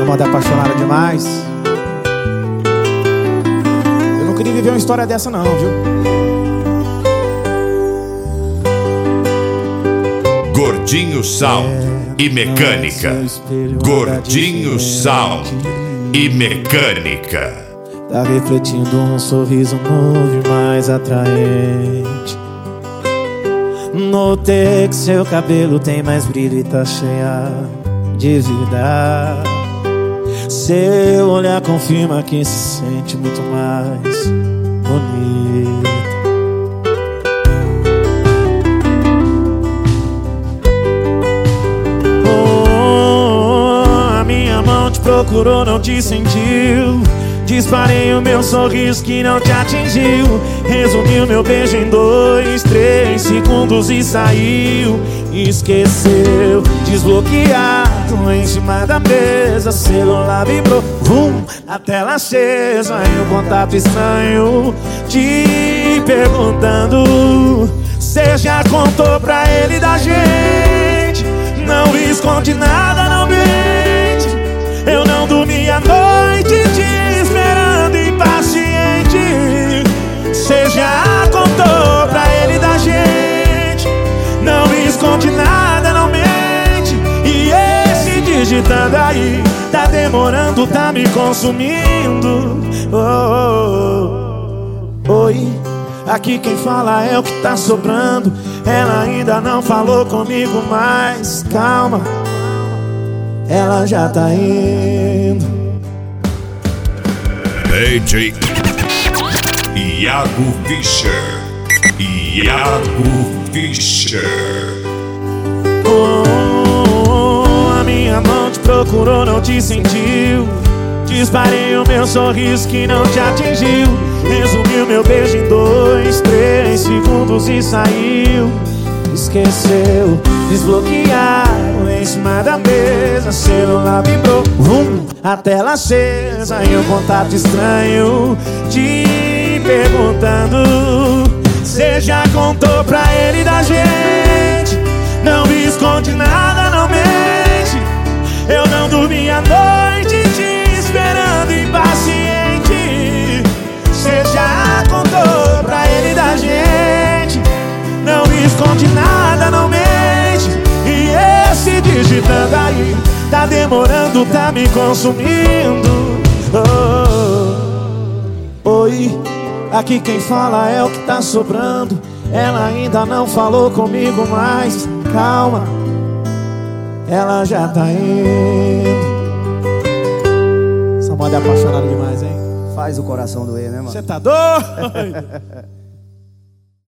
Essa moda é apaixonada demais. Eu não queria viver uma história dessa não, viu? Gordinho Sound e Mecânica. Gordinho Sound e Mecânica. Tá refletindo um sorriso novo e mais atraente. Notei que seu cabelo tem mais brilho e tá cheia de vida. Seu olhar confirma que se sente muito mais bonita. Oh, a minha mão te procurou, não te sentiu. Disparei o meu sorriso que não te atingiu. Resumi o meu beijo em 2, 3 segundos e saiu. Esqueceu, desbloqueado em cima da mesa. Celular vibrou, a tela acesa. E um contato estranho te perguntando: cê já contou pra ele da gente? Não esconde nada, não mente. Eu não dormi a noite te esperando impaciente. Cê já contou pra ele da gente? Não esconde nada, não mente. E esse digitando aí tá demorando, tá me consumindo. Oi, aqui quem fala é o que tá sobrando. Ela ainda não falou comigo, mas calma, ela já tá indo. DJ Iago Fischer. Iago Fischer. Oh, a minha mão te procurou, não te sentiu. Disparei o meu sorriso que não te atingiu. Resumi o meu beijo em 2, 3 segundos e saiu. Esqueceu, desbloquearam em cima da mesa. Celular vibrou, a tela acesa. E um contato estranho te perguntando: cê já contou pra ele da gente? Não me esconde nada, não mente. Eu não dormi a noite te esperando impaciente. Cê já contou pra ele da gente? Não me esconde nada, não mente. E esse digitando aí tá demorando, tá me consumindo. Oi, aqui quem fala é o que tá sobrando. Ela ainda não falou comigo, mas calma, ela já tá indo. Essa moda é apaixonada demais, hein? Faz o coração doer, né, mano? Cê tá doido?